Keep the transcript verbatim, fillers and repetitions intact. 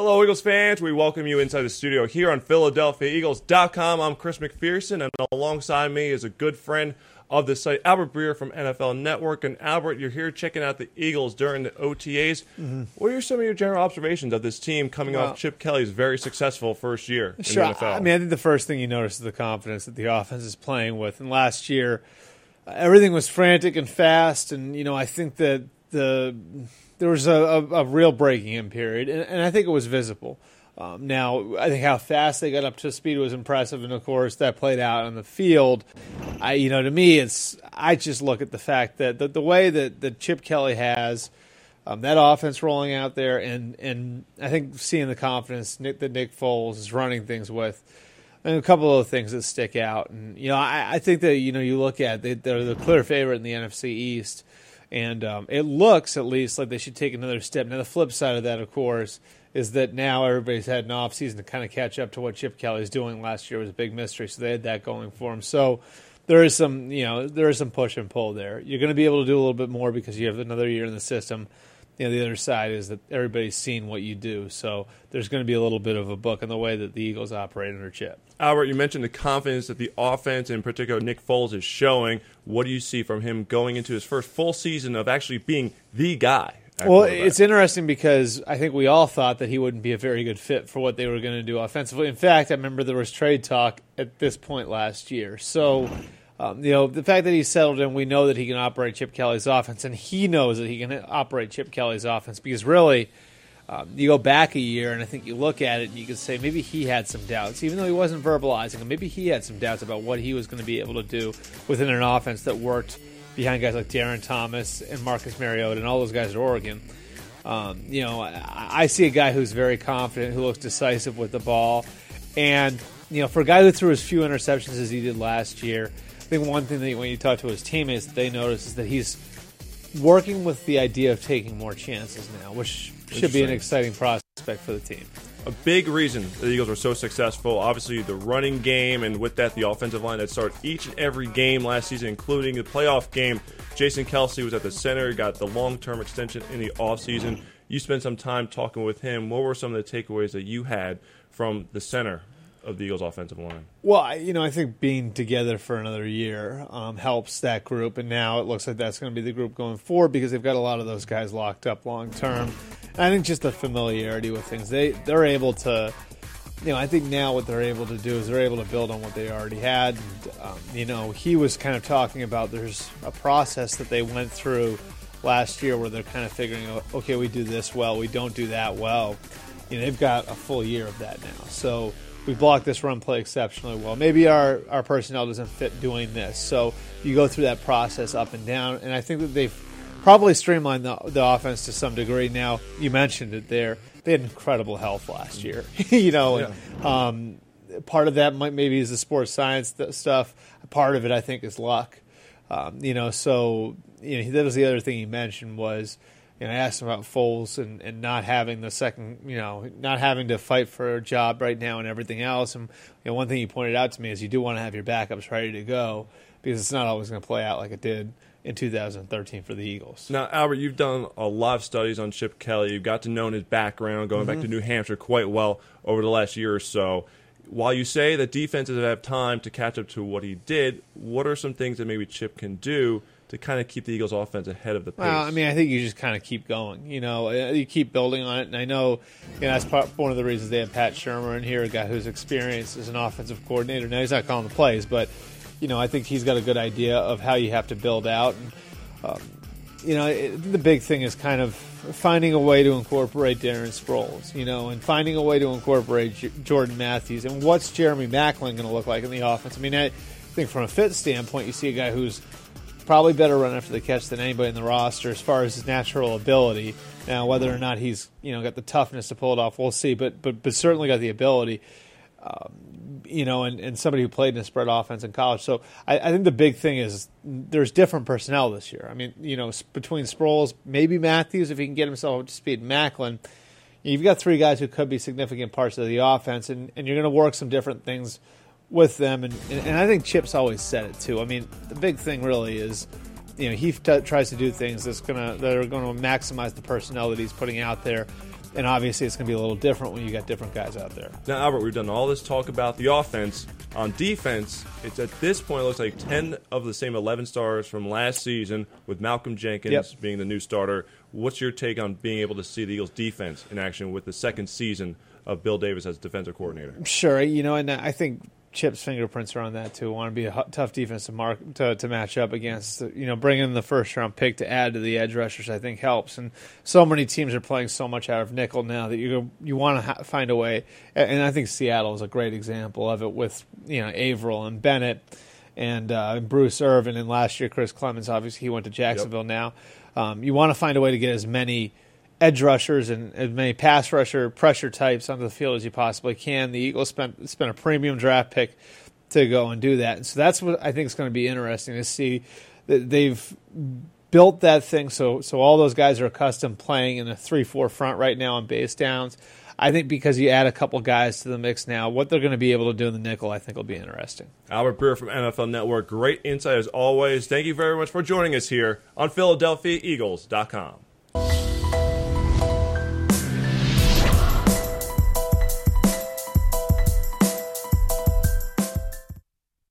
Hello, Eagles fans. We welcome you inside the studio here on Philadelphia Eagles dot com. I'm Chris McPherson, and alongside me is a good friend of the site, Albert Breer from N F L Network. And Albert, you're here checking out the Eagles during the O T As. Mm-hmm. What are some of your general observations of this team coming well, off Chip Kelly's very successful first year in sure, the N F L? I mean, I think the first thing you notice is the confidence that the offense is playing with. And last year, uh, everything was frantic and fast, and you know, I think that the there was a, a, a real breaking in period, and, and I think it was visible. Um, now, I think how fast they got up to speed was impressive, and of course, that played out on the field. I, you know, to me, it's I just look at the fact that the, the way that, that Chip Kelly has um, that offense rolling out there, and and I think seeing the confidence Nick, that Nick Foles is running things with, and a couple of things that stick out. And you know, I, I think that you know you look at they, they're the clear favorite in the N F C East, and um, it looks at least like they should take another step. Now, the flip side of that, of course, is that now everybody's had an off season to kind of catch up to what Chip Kelly's doing. Last year was a big mystery, so they had that going for him. So there is some, you know, there is some push and pull there. You're going to be able to do a little bit more because you have another year in the system. You know, the other side is that everybody's seen what you do, so there's going to be a little bit of a book in the way that the Eagles operate under Chip. Albert, you mentioned the confidence that the offense, in particular Nick Foles, is showing. What do you see from him going into his first full season of actually being the guy? Well, it's interesting because I think we all thought that he wouldn't be a very good fit for what they were going to do offensively. In fact, I remember there was trade talk at this point last year. So, um, you know, the fact that he's settled in, we know that he can operate Chip Kelly's offense, and he knows that he can operate Chip Kelly's offense because really, um, you go back a year, and I think you look at it, and you can say maybe he had some doubts, even though he wasn't verbalizing them. Maybe he had some doubts about what he was going to be able to do within an offense that worked behind guys like Darren Thomas and Marcus Mariota and all those guys at Oregon. Um, you know, I, I see a guy who's very confident, who looks decisive with the ball. And, you know, for a guy who threw as few interceptions as he did last year, I think one thing that when you talk to his teammates that they notice is that he's working with the idea of taking more chances now, which should be an exciting prospect for the team. A big reason the Eagles were so successful, obviously the running game, and with that, the offensive line that started each and every game last season, including the playoff game. Jason Kelce was at the center, got the long-term extension in the offseason. You spent some time talking with him. What were some of the takeaways that you had from the center of the Eagles' offensive line? Well, you know, I think being together for another year um, helps that group, and now it looks like that's going to be the group going forward because they've got a lot of those guys locked up long-term. I think just the familiarity with things. They, they're able to, you know, I think now what they're able to do is they're able to build on what they already had. And, um, you know, he was kind of talking about there's a process that they went through last year where they're kind of figuring out, okay, we do this well, we don't do that well. You know, they've got a full year of that now. So we blocked this run play exceptionally well. Maybe our, our personnel doesn't fit doing this. So you go through that process up and down, and I think that they've probably streamlined the, the offense to some degree. Now, you mentioned it there. They had incredible health last year. you know, yeah. and, um, part of that might maybe is the sports science th- stuff. Part of it, I think, is luck. Um, you know, so you know that was the other thing he mentioned was, you know, I asked him about Foles and, and not having the second, you know, not having to fight for a job right now and everything else. And you know, one thing he pointed out to me is you do want to have your backups ready to go because it's not always going to play out like it did in two thousand thirteen for the Eagles. Now, Albert, you've done a lot of studies on Chip Kelly. You've got to know his background, going mm-hmm. back to New Hampshire quite well over the last year or so. While you say that defenses have time to catch up to what he did, what are some things that maybe Chip can do to kind of keep the Eagles' offense ahead of the pace? Well, I mean, I think you just kind of keep going. You know, you keep building on it. And I know, you know that's part, one of the reasons they have Pat Shurmur in here, a guy who's experienced as an offensive coordinator. Now, he's not calling the plays, but you know, I think he's got a good idea of how you have to build out. And, um, you know, it, the big thing is kind of finding a way to incorporate Darren Sproles, you know, and finding a way to incorporate J- Jordan Matthews. And what's Jeremy Maclin going to look like in the offense? I mean, I think from a fit standpoint, you see a guy who's probably better run after the catch than anybody in the roster as far as his natural ability. Now, whether or not he's, you know, got the toughness to pull it off, we'll see. But but but certainly got the ability. Um, you know, and, and somebody who played in a spread offense in college. So I, I think the big thing is there's different personnel this year. I mean, you know, between Sproles, maybe Matthews, if he can get himself up to speed, Maclin, you've got three guys who could be significant parts of the offense, and, and you're going to work some different things with them. And, and, and I think Chip's always said it, too. I mean, the big thing really is, you know, he t- tries to do things that's gonna that are going to maximize the personnel that he's putting out there. and obviously it's going to be a little different when you got different guys out there. Now, Albert, we've done all this talk about the offense. On defense, it's at this point, it looks like ten of the same eleven stars from last season, with Malcolm Jenkins Yep. being the new starter. What's your take on being able to see the Eagles' defense in action with the second season of Bill Davis as defensive coordinator? Sure, you know, and I think Chip's fingerprints are on that too. Want to be a hu- tough defense to mark to, to match up against. You know, bringing in the first round pick to add to the edge rushers, I think helps. And so many teams are playing so much out of nickel now that you you want to ha- find a way. And I think Seattle is a great example of it with you know Averill and Bennett and uh, Bruce Irvin, and last year Chris Clemens. Obviously, he went to Jacksonville. Yep. Now, um, you want to find a way to get as many edge rushers and as many pass rusher pressure types onto the field as you possibly can. The Eagles spent spent a premium draft pick to go and do that, and so that's what I think is going to be interesting to see. That they've built that thing so so all those guys are accustomed playing in a three four front right now on base downs. I think because you add a couple guys to the mix now, what they're going to be able to do in the nickel, I think, will be interesting. Albert Breer from N F L Network, great insight as always. Thank you very much for joining us here on Philadelphia Eagles dot com.